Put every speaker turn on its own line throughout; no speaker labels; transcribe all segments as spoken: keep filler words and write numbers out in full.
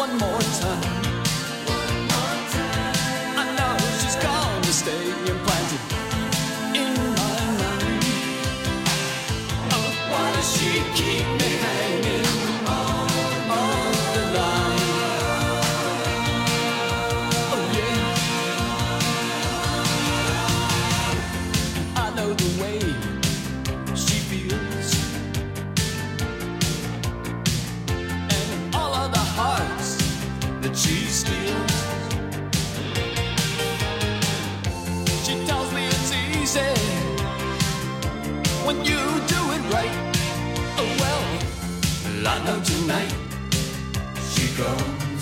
one more time. One more time. I know she's gone to stay implanted in my mind. Oh, why does she keep me hanging on, on the line? Oh yeah. I know the way she feels, and all of the hearts that she steals. She tells me it's easy when you do it right. Oh well, I know tonight she comes.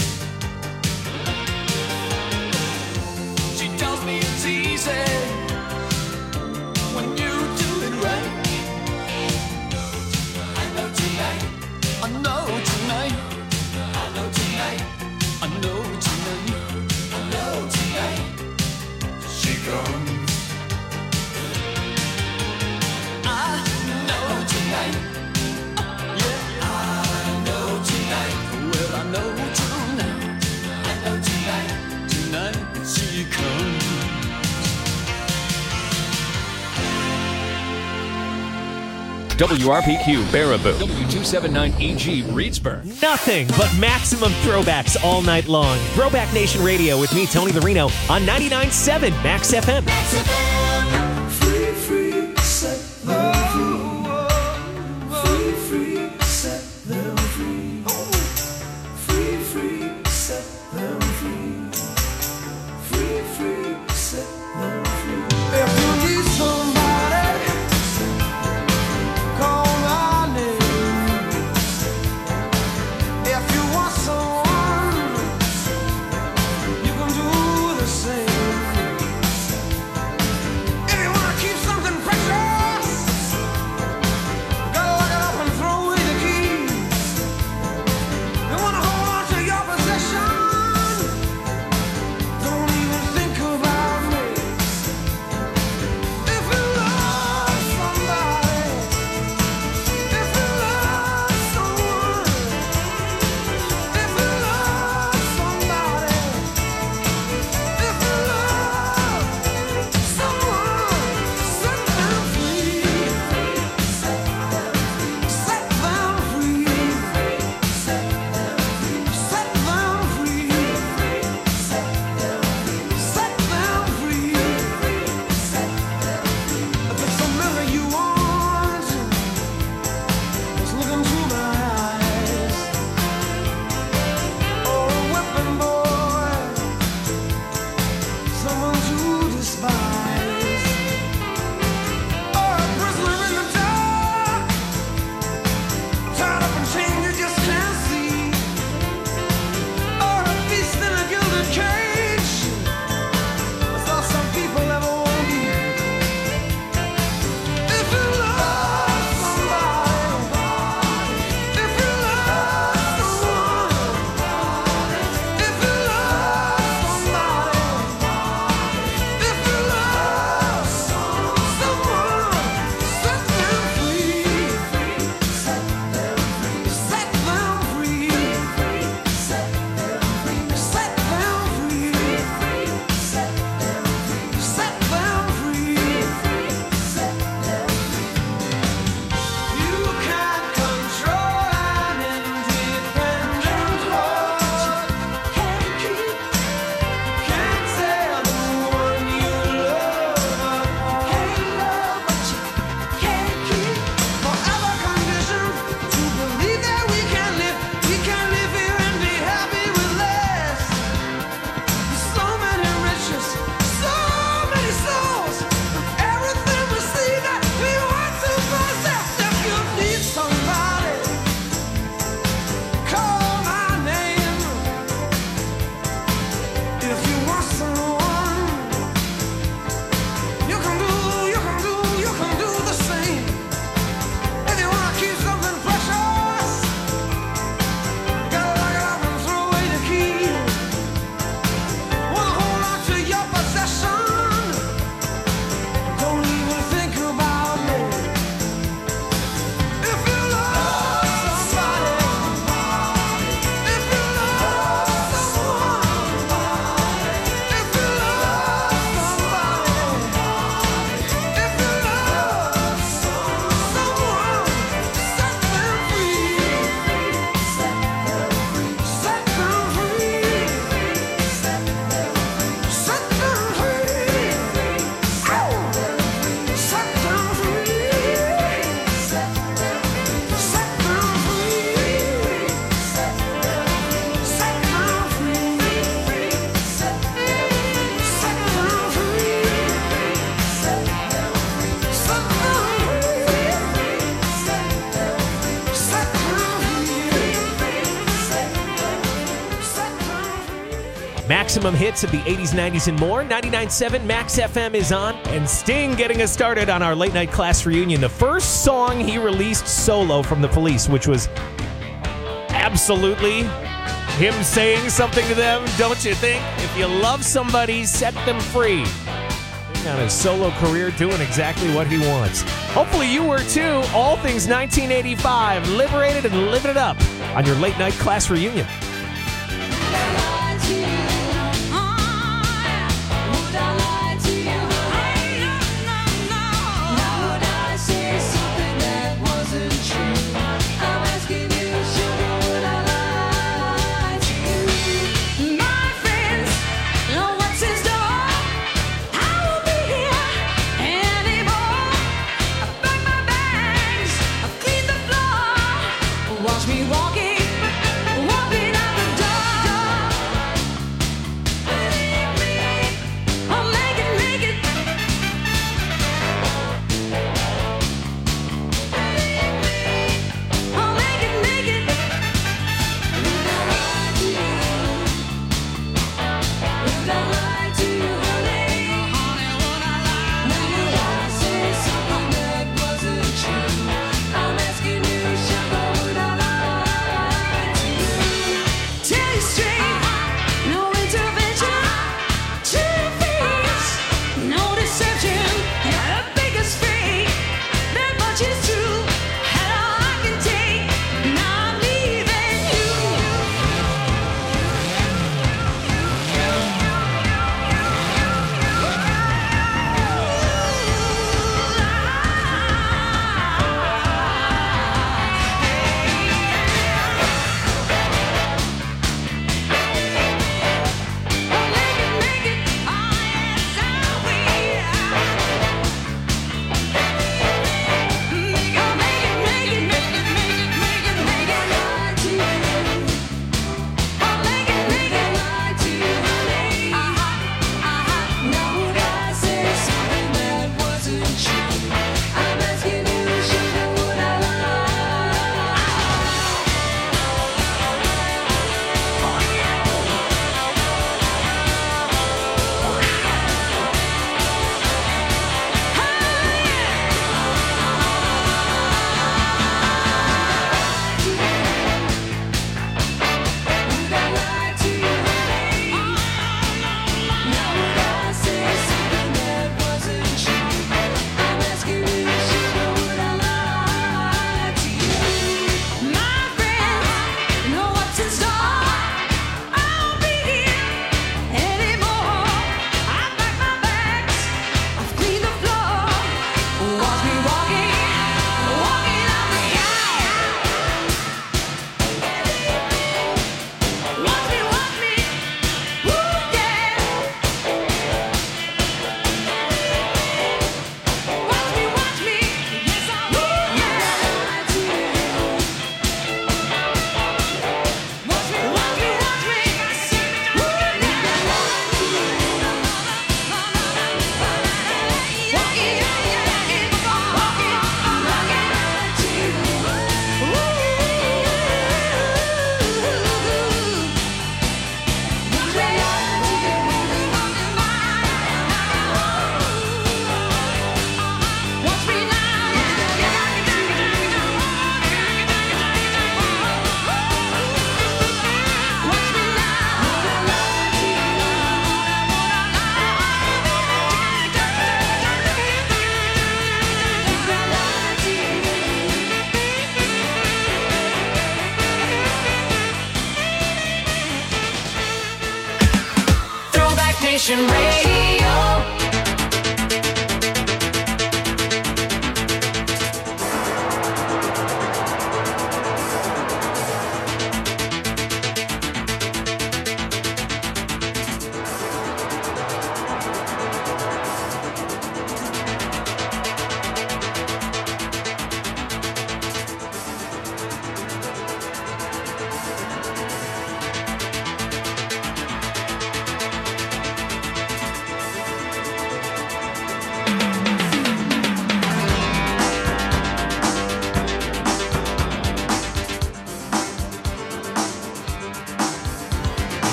She tells me it's easy when you do it right. I know tonight, I know tonight, I know tonight, I know tonight, I know tonight she comes. I know tonight, yeah, I know tonight. Well, I know tonight, I know tonight, tonight she comes.
W R P Q Baraboo, W two seventy-nine E G Reedsburg.
Nothing but maximum throwbacks all night long. Throwback Nation Radio with me, Tony the Reno, on ninety-nine point seven Max F M.
Max F M. Free, free, set them free. Free, free, set them free. Free, free, set them free. Free, free, set them free. If you need somebody, call my name. If you want someone, you can do the same. If you
Maximum hits of the eighties, nineties, and more. ninety-nine point seven Max F M is on. And Sting getting us started on our late night class reunion. The first song he released solo from The Police, which was absolutely him saying something to them, don't you think? If you love somebody, set them free. He's on his solo career doing exactly what he wants. Hopefully you were too. All things nineteen eighty-five, liberated and living it up on your late night class reunion.
Watch me walking, walking out the
Nation Radio.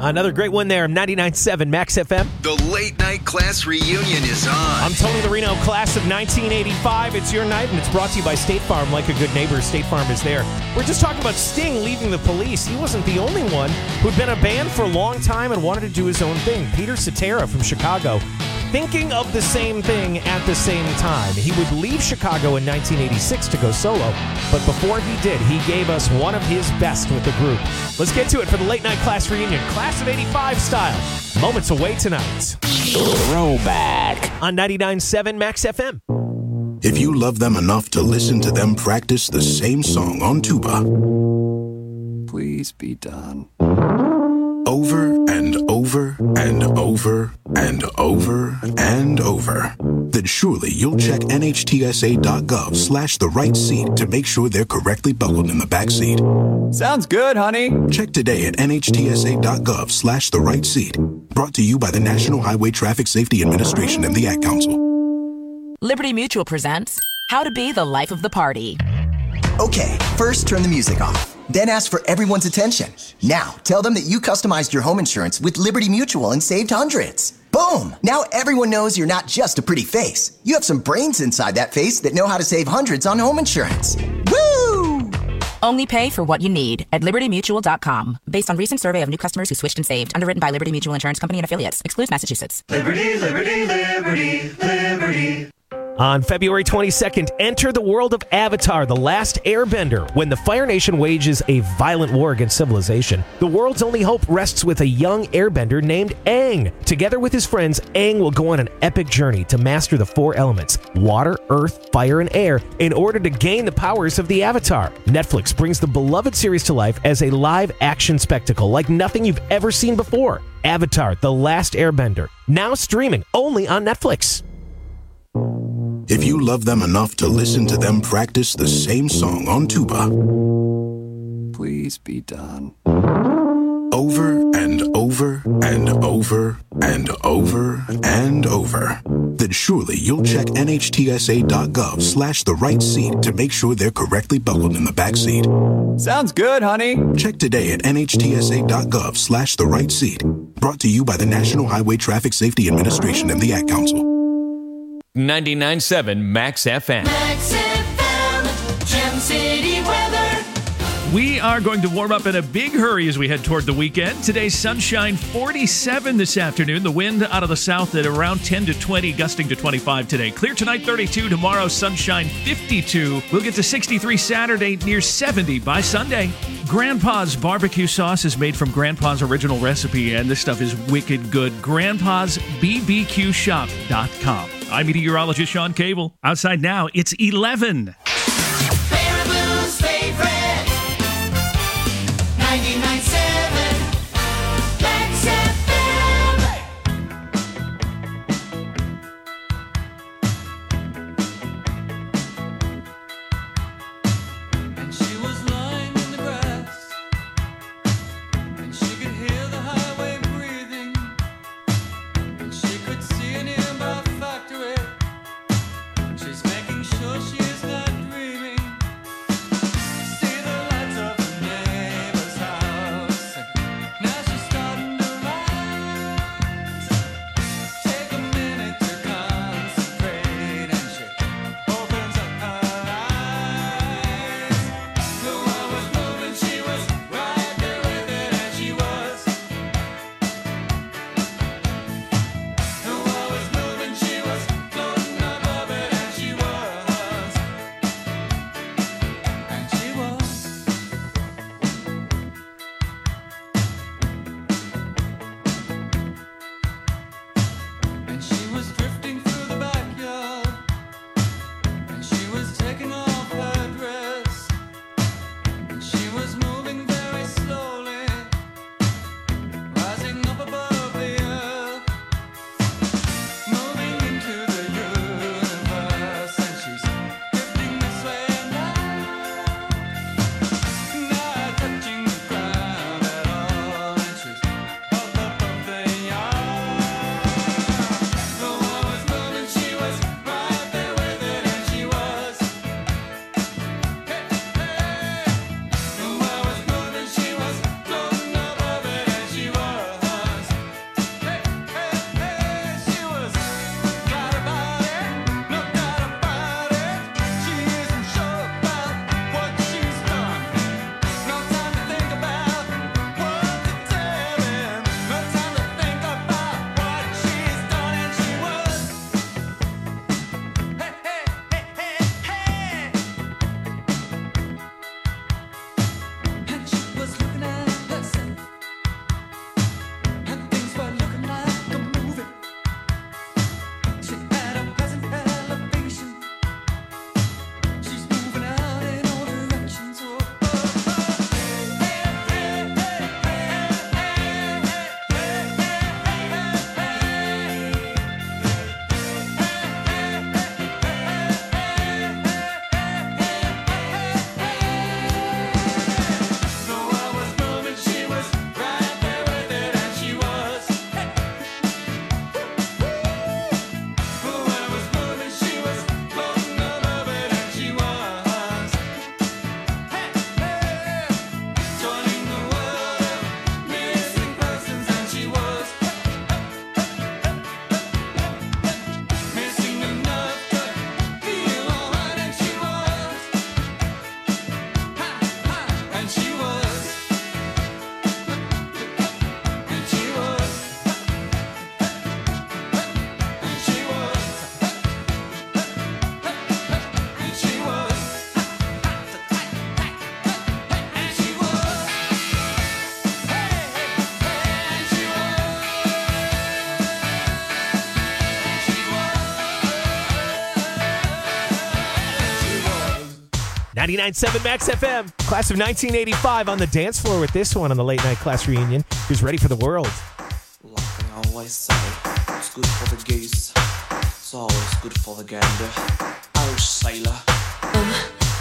Another great one there, ninety-nine point seven Max F M.
The late night class reunion is on.
I'm Tony the Reno, class of nineteen eighty-five. It's your night, and it's brought to you by State Farm. Like a good neighbor, State Farm is there. We're just talking about Sting leaving the Police. He wasn't the only one who'd been a band for a long time and wanted to do his own thing. Peter Cetera from Chicago, thinking of the same thing at the same time. He would leave Chicago in nineteen eighty-six to go solo, but before he did, he gave us one of his best with the group. Let's get to it for the late night class reunion, class of eighty-five style. Moments away tonight. Throwback on ninety-nine point seven Max F M.
If you love them enough to listen to them practice the same song on tuba,
Please be done.
over and over and over and over and over, then surely you'll check nhtsa.gov slash the right seat to make sure they're correctly buckled in the back seat.
Sounds good, honey.
Check today at nhtsa.gov slash the right seat. Brought to you by the National Highway Traffic Safety Administration and the Ad Council.
Liberty Mutual presents How to Be the Life of the Party.
Okay, first turn the music off. Then ask for everyone's attention. Now, tell them that you customized your home insurance with Liberty Mutual and saved hundreds. Boom! Now everyone knows you're not just a pretty face. You have some brains inside that face that know how to save hundreds on home insurance. Woo!
Only pay for what you need at liberty mutual dot com. Based on recent survey of new customers who switched and saved. Underwritten by Liberty Mutual Insurance Company and affiliates. Excludes Massachusetts.
Liberty, liberty, liberty, liberty.
On February twenty-second, enter the world of Avatar, The Last Airbender. When the Fire Nation wages a violent war against civilization, the world's only hope rests with a young airbender named Aang. Together with his friends, Aang will go on an epic journey to master the four elements, water, earth, fire, and air, in order to gain the powers of the Avatar. Netflix brings the beloved series to life as a live-action spectacle like nothing you've ever seen before. Avatar, The Last Airbender, now streaming only on Netflix.
If you love them enough to listen to them practice the same song on tuba,
Please be done.
over and over and over and over and over, then surely you'll check nhtsa.gov slash the right seat to make sure they're correctly buckled in the back seat.
Sounds good, honey.
Check today at nhtsa.gov slash the right seat. Brought to you by the National Highway Traffic Safety Administration and the Ad Council.
ninety-nine point seven Max F M.
Max F M, Gem City weather.
We are going to warm up in a big hurry as we head toward the weekend. Today's sunshine, forty-seven this afternoon. The wind out of the south at around ten to twenty, gusting to twenty-five today. Clear tonight, thirty-two. Tomorrow, sunshine, fifty-two. We'll get to sixty-three Saturday, near seventy by Sunday. Grandpa's barbecue sauce is made from Grandpa's original recipe, and this stuff is wicked good. grandpas b b q shop dot com. I'm meteorologist Sean Cable. Outside now, it's eleven.
Baraboo's favorite. ninety-nine point seven Max F M.
And she was lying in the grass, and she could hear the highway breathing, and she could see an nearby factory. She's making sure she is not
ninety-nine point seven Max F M. Class of nineteen eighty-five on the dance floor with this one on the late night class reunion. Who's ready for the world?
Like I always say, it's good for the goose. It's always good for the gander. Oh, sailor. Uh.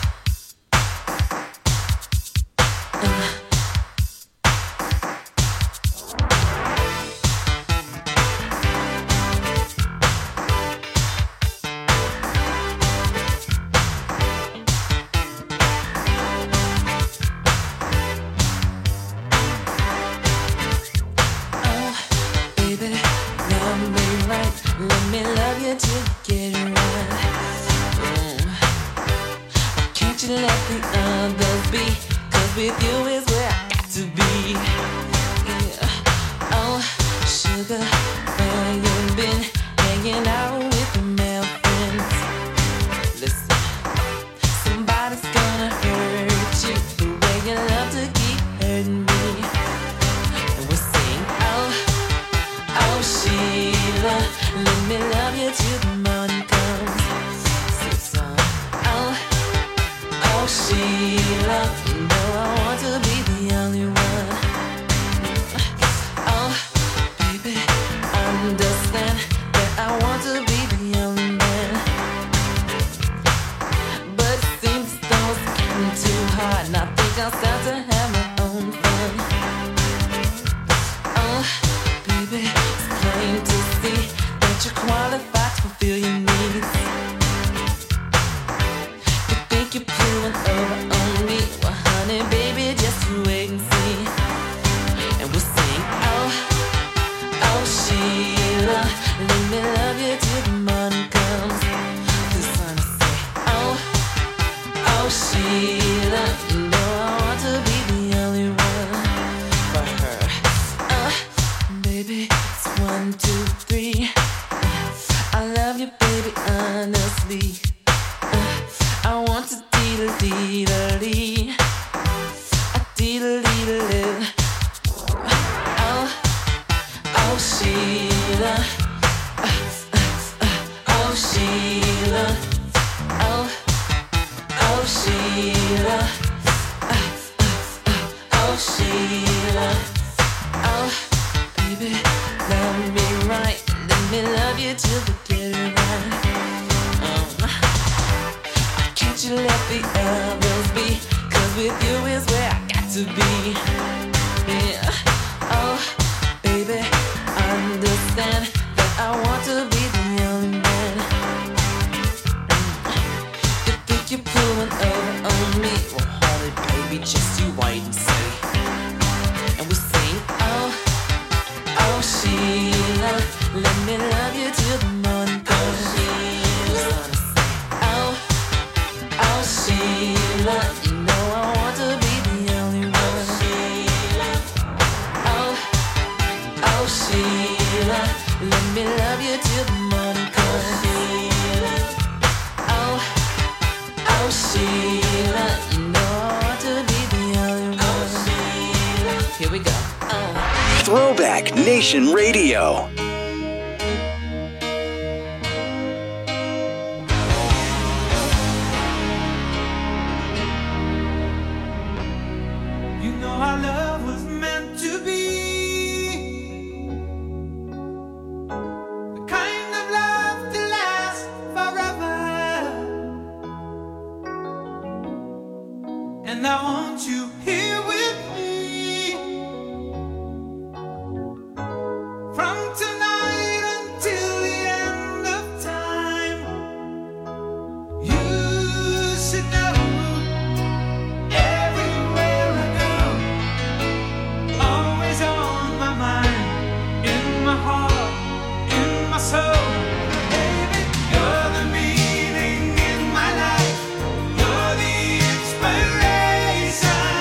Throwback Nation Radio.
You know our love was meant to be the kind of love to last forever, and I want you here with me. From tonight until the end of time, you should know everywhere I go, always on my mind, in my heart, in my soul. Baby, you're the meaning in my life, you're the inspiration.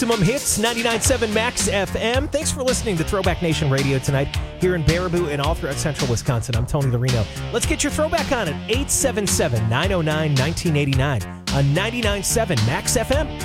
Maximum Hits, ninety-nine point seven Max F M. Thanks for listening to Throwback Nation Radio tonight here in Baraboo and all throughout central Wisconsin. I'm Tony Lorino. Let's get your throwback on at eight seven seven, nine oh nine, nineteen eighty-nine on ninety-nine point seven Max F M.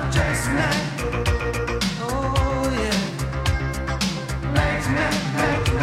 Night, night, night.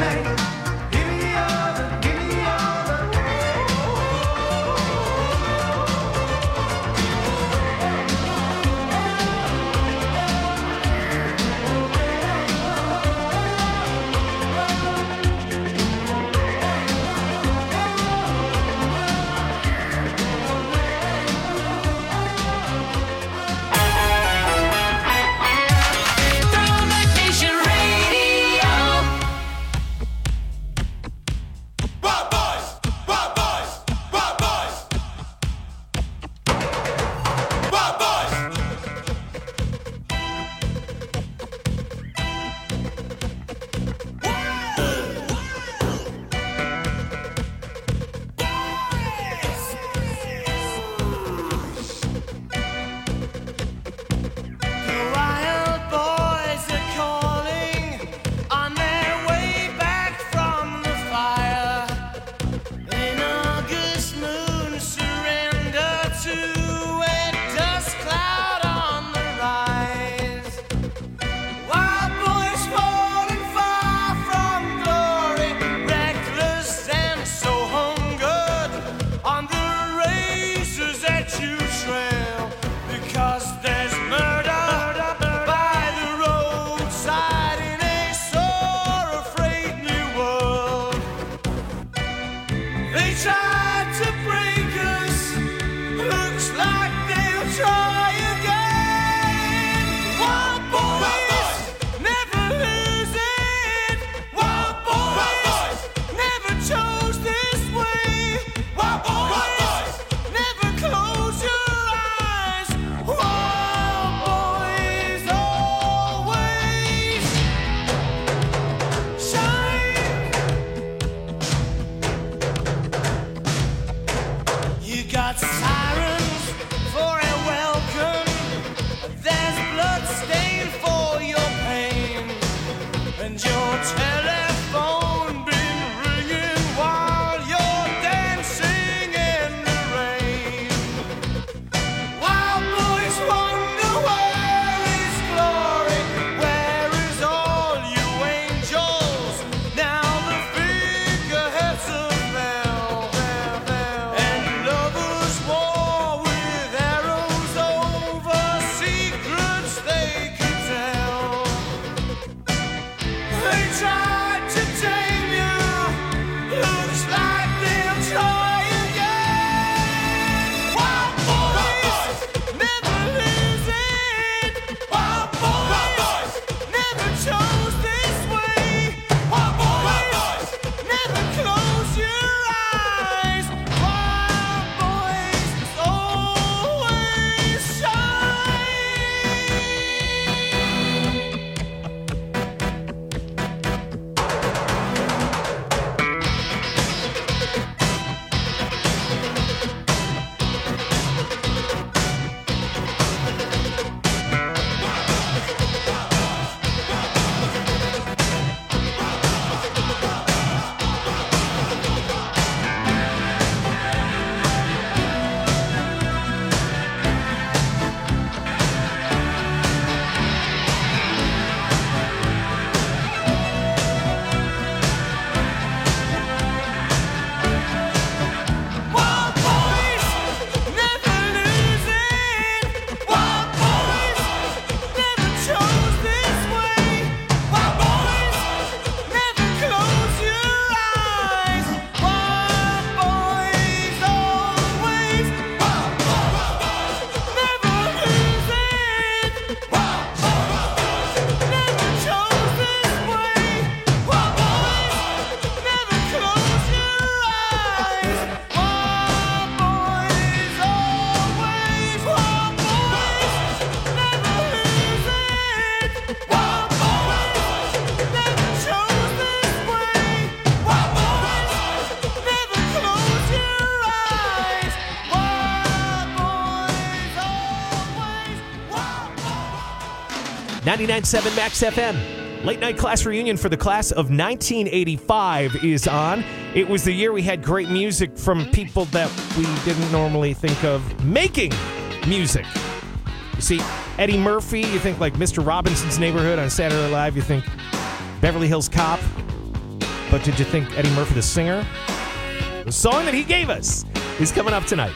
ninety-nine point seven Max F M. Late night class reunion for the class of nineteen eighty-five is on. It was the year we had great music from people that we didn't normally think of making music. You see, Eddie Murphy, you think like Mister Robinson's Neighborhood on Saturday Night Live, you think Beverly Hills Cop. But did you think Eddie Murphy the singer? The song that he gave us is coming up tonight.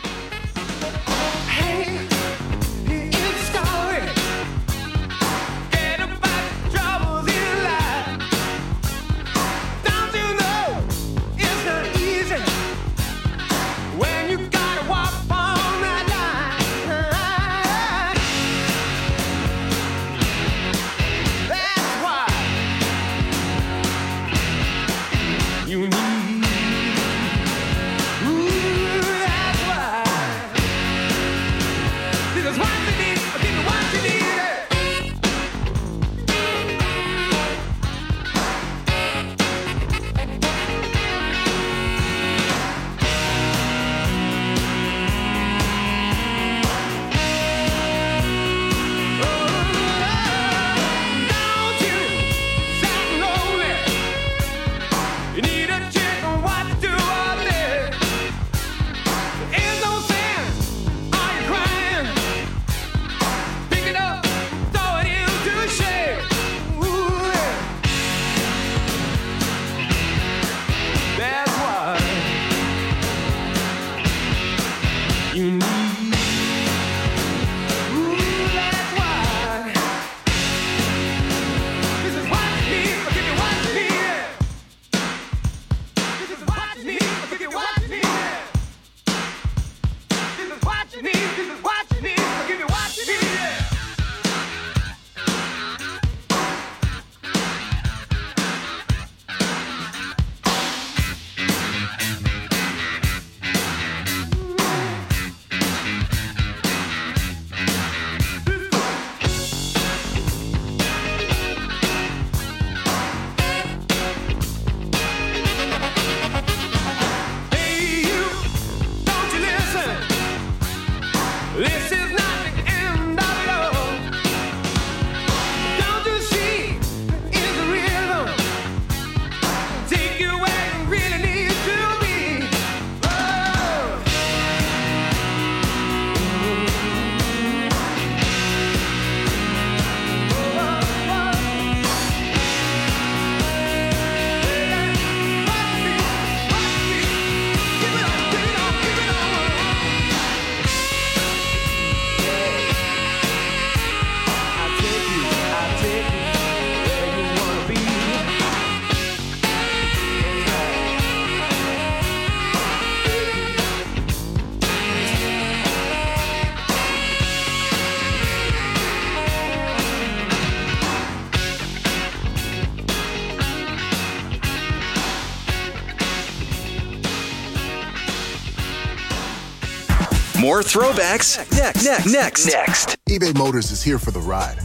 More throwbacks next. Next. Next. Next.
eBay Motors is here for the ride.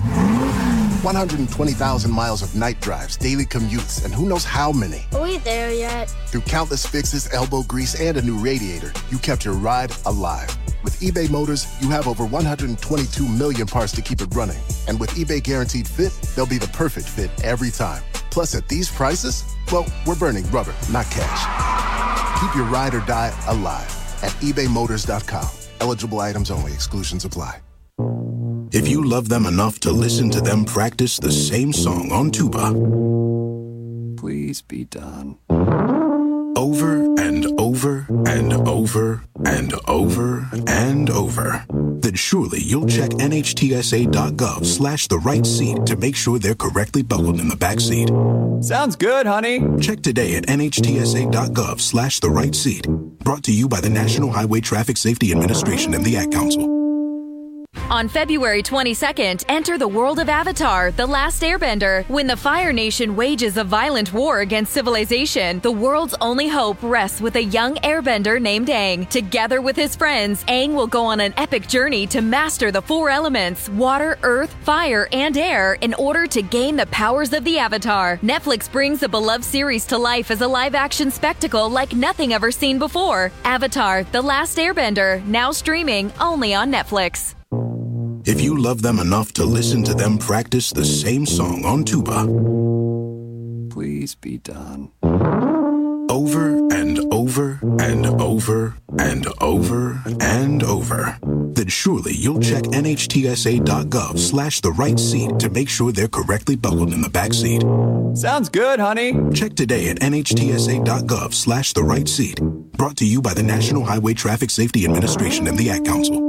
one hundred twenty thousand miles of night drives, daily commutes, and who knows how many.
Are we there yet?
Through countless fixes, elbow grease, and a new radiator, you kept your ride alive. With eBay Motors, you have over one hundred twenty-two million parts to keep it running. And with eBay Guaranteed Fit, they'll be the perfect fit every time. Plus, at these prices, well, we're burning rubber, not cash. Keep your ride or die alive at ebay motors dot com. Eligible items only. Exclusions apply.
If you love them enough to listen to them practice the same song on tuba,
please be done.
Over and over and over and over and over, then surely you'll check N H T S A dot gov slash the right seat to make sure they're correctly buckled in the back seat.
Sounds good, honey.
Check today at N H T S A dot gov slash the right seat. Brought to you by the National Highway Traffic Safety Administration and the Ad Council.
On February twenty-second, enter the world of Avatar, The Last Airbender. When the Fire Nation wages a violent war against civilization, the world's only hope rests with a young airbender named Aang. Together with his friends, Aang will go on an epic journey to master the four elements, water, earth, fire, and air, in order to gain the powers of the Avatar. Netflix brings the beloved series to life as a live-action spectacle like nothing ever seen before. Avatar, The Last Airbender, now streaming only on Netflix.
if you love them enough to listen to them practice the same song on tuba.
Please be done.
Over and over and over and over and over. Then surely you'll check nhtsa.gov slash the right seat to make sure they're correctly buckled in the back seat.
Sounds good, honey.
Check today at nhtsa.gov slash the right seat. Brought to you by the National Highway Traffic Safety Administration and the Ad Council.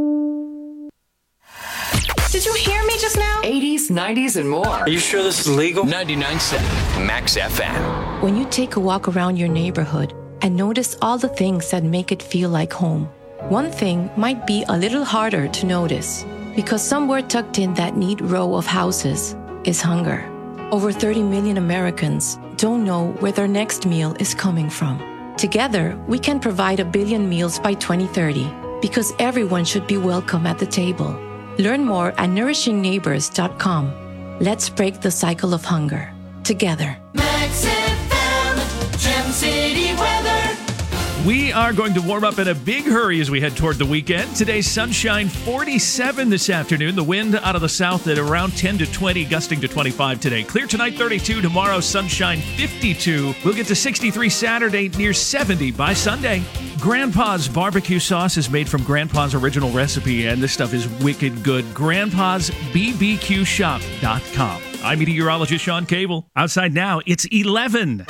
Did you hear me just now? eighties, nineties, and more.
Are you sure this is legal?
ninety-nine point seven Max F M.
When you take a walk around your neighborhood and notice all the things that make it feel like home, one thing might be a little harder to notice because somewhere tucked in that neat row of houses is hunger. Over thirty million Americans don't know where their next meal is coming from. Together, we can provide a billion meals by twenty thirty because everyone should be welcome at the table. Learn more at nourishing neighbors dot com. Let's break the cycle of hunger together.
Max F M, Gem City weather.
We are going to warm up in a big hurry as we head toward the weekend. Today's sunshine, forty-seven this afternoon. The wind out of the south at around ten to twenty, gusting to twenty-five today. Clear tonight, thirty-two. Tomorrow, sunshine, fifty-two. We'll get to sixty-three Saturday, near seventy by Sunday. Grandpa's barbecue sauce is made from Grandpa's original recipe, and this stuff is wicked good. grandpas b b q shop dot com. I'm meteorologist Sean Cable. Outside now, it's eleven.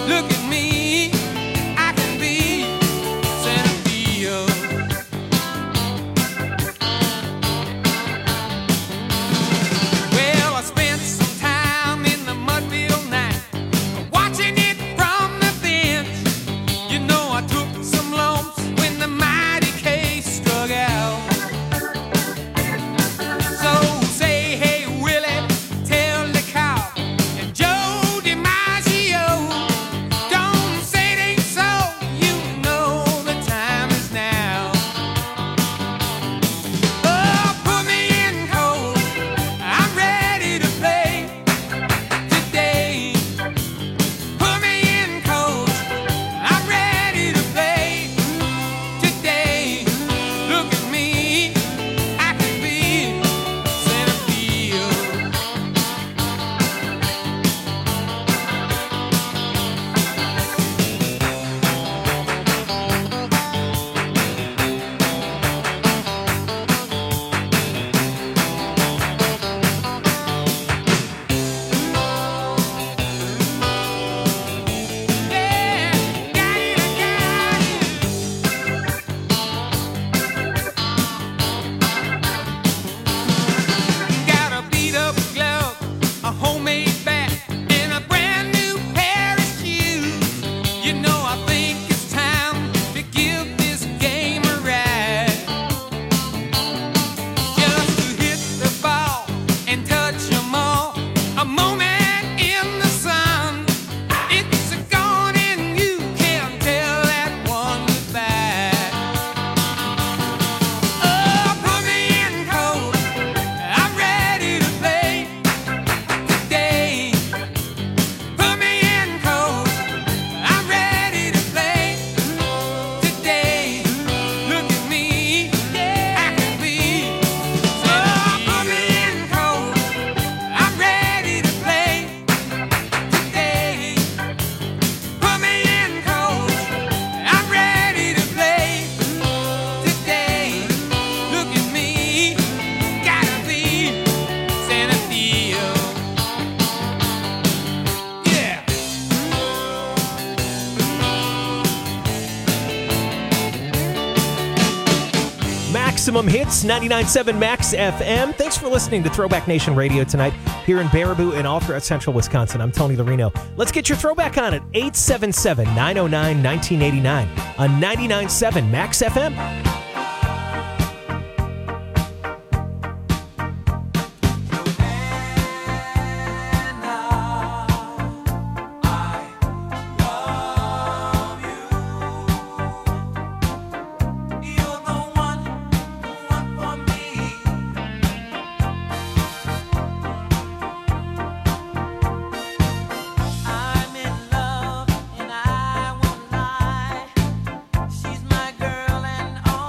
Look at me, I can be center field. Well, I spent some time in the Mudville night, watching it from the bench. You know I took some lumps when the mighty case struck out. So say, hey Willie, tell the cop and Joe DiMaggio, don't say it ain't so. You know the time is now. Oh, put me in cold, I'm ready to play today. Put me in cold, I'm ready to play today. Look at me, I can be center field. Got a beat up glove, a homemade bat, and a brand new pair of shoes. You know I think it's time to give this game a ride. Just to hit the ball and touch 'em all. A moment in the sun. It's a gone and you can't tell that one goodbye. Oh, put me in cold, I'm ready to play today. Put me in cold, I'm ready to play today. Look at me, I can be. Oh, put me in cold, I'm ready to play today. Put me in cold, I'm ready to play today. Look at me, gotta be center field. Yeah.
Maximum Hits, ninety-nine point seven Max F M. Thanks for listening to Throwback Nation Radio tonight here in Baraboo and all throughout central Wisconsin. I'm Tony Larino. Let's get your throwback on at eight seven seven, nine oh nine, one nine eight nine on ninety-nine point seven Max F M.
I'm in love and I won't lie. She's my girl and all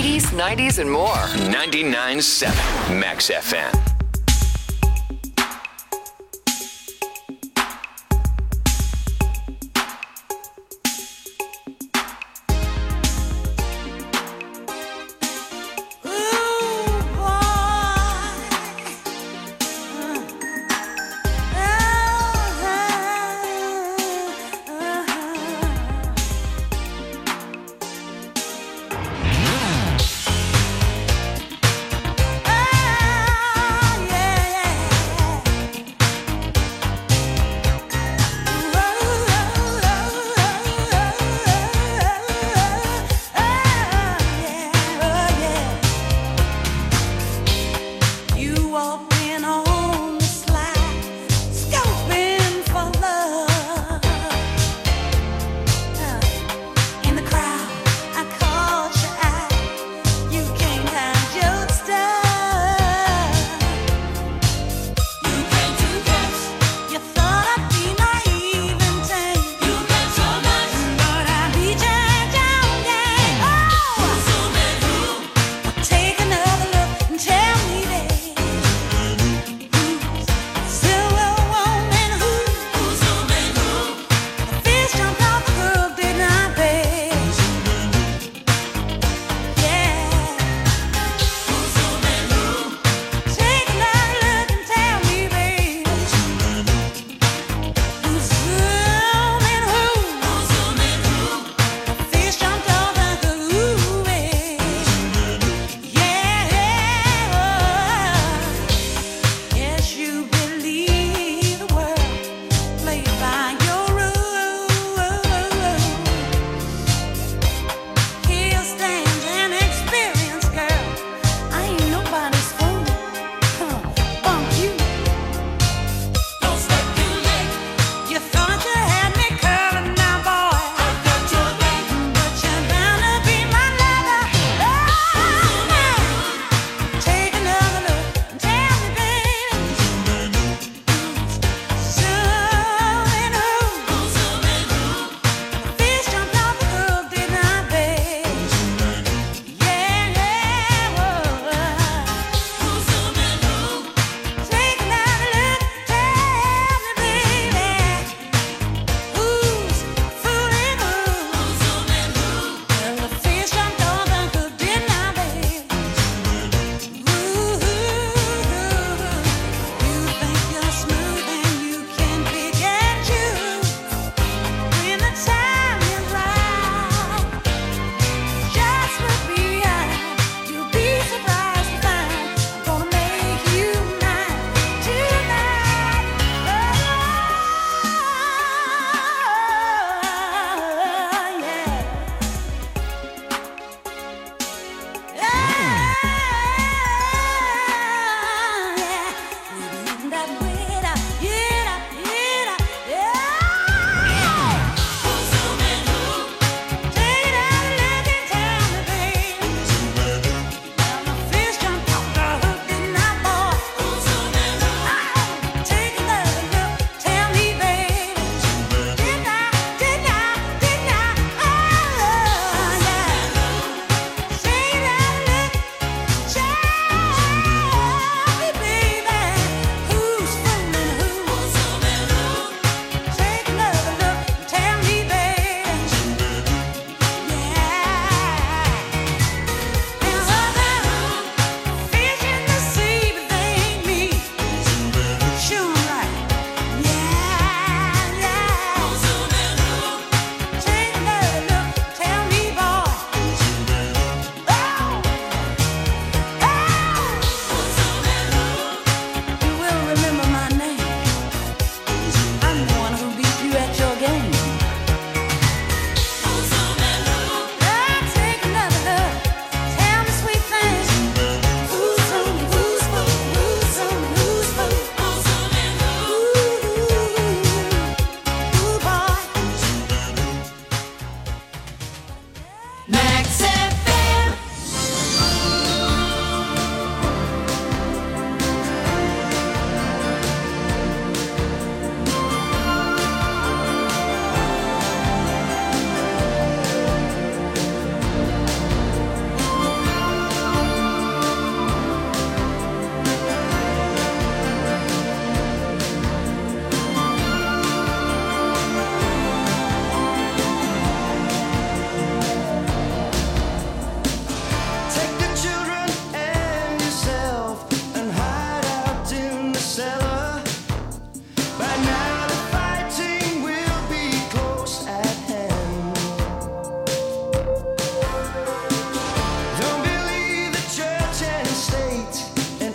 eighties, nineties, and more.
ninety-nine point seven Max F M.